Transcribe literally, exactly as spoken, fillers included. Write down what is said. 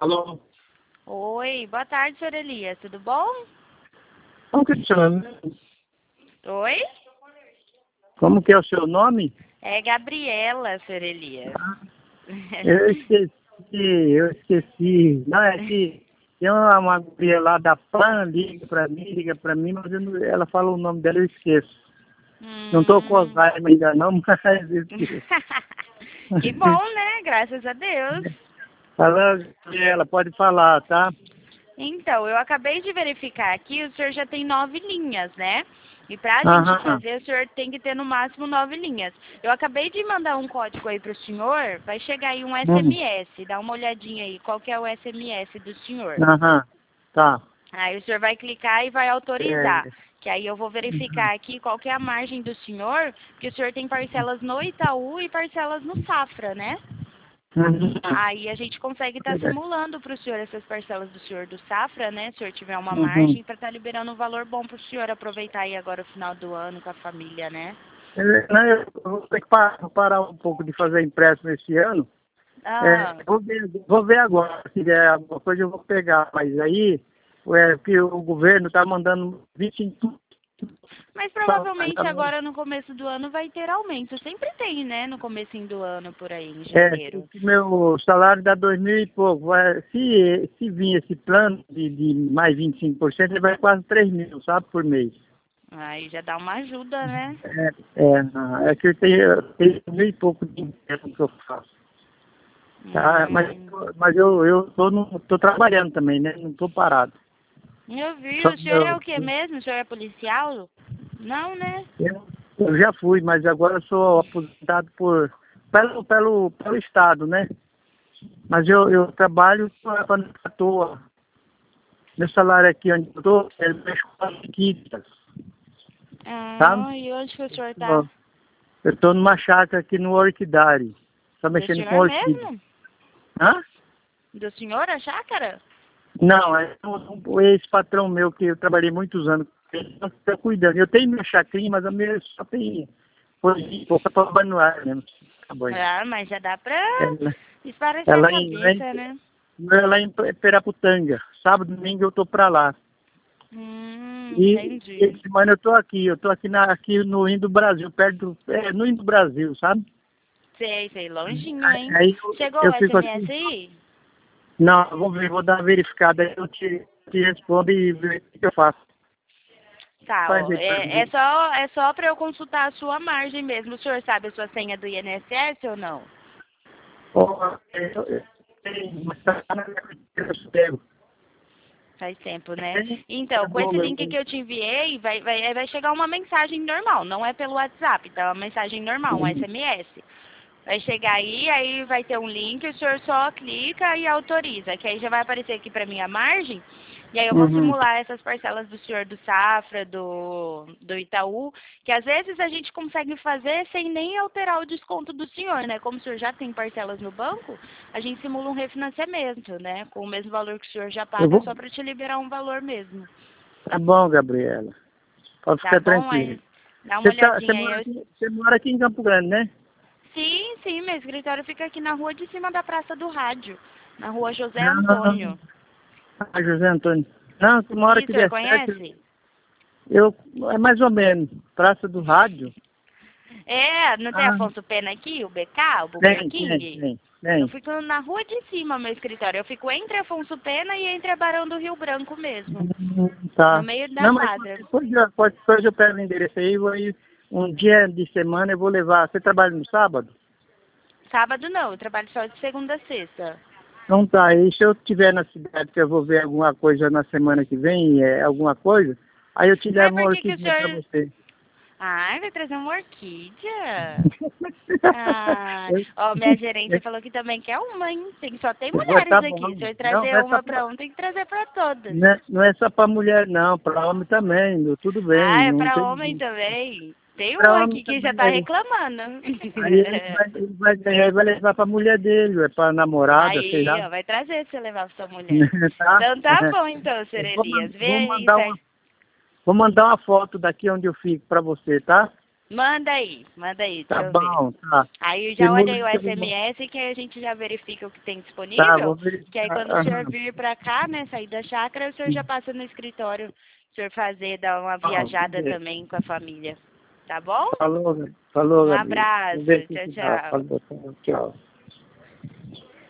Alô? Oi, boa tarde, senhor Elias, tudo bom? Como que é o seu nome? Oi? Como que é o seu nome? É Gabriela, senhor Elias. Eu esqueci, eu esqueci. Não, é que tem uma, uma guria lá da Pan, liga pra mim, liga pra mim, mas eu não- ela fala o nome dela, eu esqueço. Não tô com Hum. Alzheimer ainda não, mas eu esqueço. Que bom, né? Graças a Deus. Fala, Gabriela, pode falar, tá? Então, eu acabei de verificar aqui, o senhor já tem nove linhas, né? E pra gente Aham. fazer, o senhor tem que ter no máximo nove linhas. Eu acabei de mandar um código aí pro senhor, vai chegar aí um Hum. S M S, dá uma olhadinha aí, qual que é o S M S do senhor. Aham. Tá. Aí o senhor vai clicar e vai autorizar. É. Que aí eu vou verificar aqui qual que é a margem do senhor, porque o senhor tem parcelas no Itaú e parcelas no Safra, né? Uhum. Aí a gente consegue estar simulando para o senhor essas parcelas do senhor do Safra, né? Se o senhor tiver uma Uhum. margem para estar liberando um valor bom para o senhor aproveitar aí agora o final do ano com a família, né? É, não, eu vou ter que parar, vou parar um pouco de fazer empréstimo esse ano. Ah, É, vou ver, vou ver agora, se der alguma coisa eu vou pegar, mas aí é, que o governo está mandando vinte e cinco mas provavelmente agora no começo do ano vai ter aumento. Sempre tem, né? No comecinho do ano por aí, em é, janeiro. meu salário dá dois mil e pouco. Vai, se, se vir esse plano de, de mais vinte e cinco por cento, ele vai quase três mil, sabe, por mês. Aí já dá uma ajuda, né? É, é, não, é que eu tenho, eu tenho mil e pouco de empréstimo que eu faço. Tá? Mas, Hum. mas eu, eu tô, no, tô trabalhando também, né? Não tô parado. Eu vi, Só o que senhor é eu, o que mesmo? O senhor é policial? Não, né? eu, eu já fui, mas agora eu sou aposentado por, pelo, pelo, pelo Estado, né? Mas eu, eu trabalho para não ficar à toa. Meu salário aqui onde eu estou é das chiquitas, sabe? Ah, e onde que o senhor tá? Bom, eu estou numa chácara aqui no Orquidário. Estou Do mexendo com senhor orquídea. mesmo? Hã? Do senhor, a chácara? Não, é um, um ex-patrão meu que eu trabalhei muitos anos. Ele não está cuidando. Eu tenho minha chacrinha, mas a minha só tem coisa de pouca para banhar mesmo. Tá bom. Ah, mas já dá pra Ela, esparecer a ela, em, lá em, cabeça, né? lá em Peraputanga. Sábado, domingo eu estou para lá. Hum, E entendi. essa semana eu estou aqui. Eu estou aqui, na, aqui no Indo Brasil, perto do, é, no Indo Brasil, sabe? Sei, sei, longinho, Aí, hein? aí eu, Chegou o eu fico S M S assim. aí? Não, eu vou ver, vou dar uma verificada. Aí eu te, te respondo e ver o que eu faço. Tá, Faz ó. aí pra É, é mim. só, é só pra eu consultar a sua margem mesmo. O senhor sabe a sua senha do I N S S ou não? Ó, é, eu- eu tenho, mas tá na minha carteira, eu pego. Faz tempo, né? Tem? Então, Tá com bom, esse meu link bem. que eu te enviei, vai, vai, vai chegar uma mensagem normal. Não é pelo WhatsApp, tá? É uma mensagem normal, um S M S. Vai chegar aí, aí vai ter um link, o senhor só clica e autoriza, que aí já vai aparecer aqui pra mim a margem, e aí eu vou Uhum. simular essas parcelas do senhor do Safra, do, do Itaú, que às vezes a gente consegue fazer sem nem alterar o desconto do senhor, né? Como o senhor já tem parcelas no banco, a gente simula um refinanciamento, né? Com o mesmo valor que o senhor já Eu paga, vou. só para te liberar um valor mesmo. Tá bom, Gabriela. Pode Tá ficar bom? tranquilo. Aí dá uma Você, tá, você, olhadinha aí. mora Eu... aqui, você mora aqui em Campo Grande, né? Sim, sim, meu escritório fica aqui na rua de cima da Praça do Rádio, na rua José Não. Antônio. Ah, José Antônio. Não, uma hora E o que senhor der certo, conhece? eu. É mais ou menos. Praça do Rádio. É, não tem Ah, Afonso Pena aqui, o B K, o Burger tem, tem, King? tem, Eu tem. fico na rua de cima, meu escritório. Eu fico entre Afonso Pena e entre a Barão do Rio Branco mesmo, Hum, no tá. meio da Não, mas quadra. qualquer coisa, qualquer coisa eu pego o endereço aí, vou aí, um dia de semana eu vou levar. Você trabalha no sábado? Sábado não, eu trabalho só de segunda a sexta. Então tá, aí se eu estiver na cidade que eu vou ver alguma coisa na semana que vem, é, alguma coisa, aí eu te Mas levo uma por que que o orquídea pra senhor... você. Ai, vai trazer uma orquídea? Ah, eu, ó, minha gerente falou que também quer uma, hein? Tem, só tem eu, mulheres tá bom. aqui. Se eu Não, trazer não é só uma pra, pra um, tem que trazer pra todas. não é, não é só pra mulher não, pra homem também, meu, tudo bem, Ah, é não pra tem. homem também. Tem um Pra homem aqui que já também, tá aí, reclamando. aí ele vai, ele vai ganhar e vai levar pra mulher dele, é pra namorada, sei Aí, lá. ó, vai trazer se eu levar pra sua mulher. Tá? Então tá bom então, senhor Eu vou, man- Elias. Vê vou aí, mandar uma, certo? vou mandar uma foto daqui onde eu fico pra você, tá? Manda aí, manda aí, deixa Tá eu bom, ver. tá. Aí eu já Simula olhei o que eu S M vou- S que aí a gente já verifica o que tem Tá, disponível. vou Que aí verificar. quando o senhor Aham. vir pra cá, né, sair da chácara, o senhor já passa no escritório, o senhor fazer, dar uma Bom, viajada beleza. também com a família. Tá bom? Falou, Gabi. Falou, Um Gabi. abraço, Vamos ver tchau, se dá. tchau. Falou, tchau.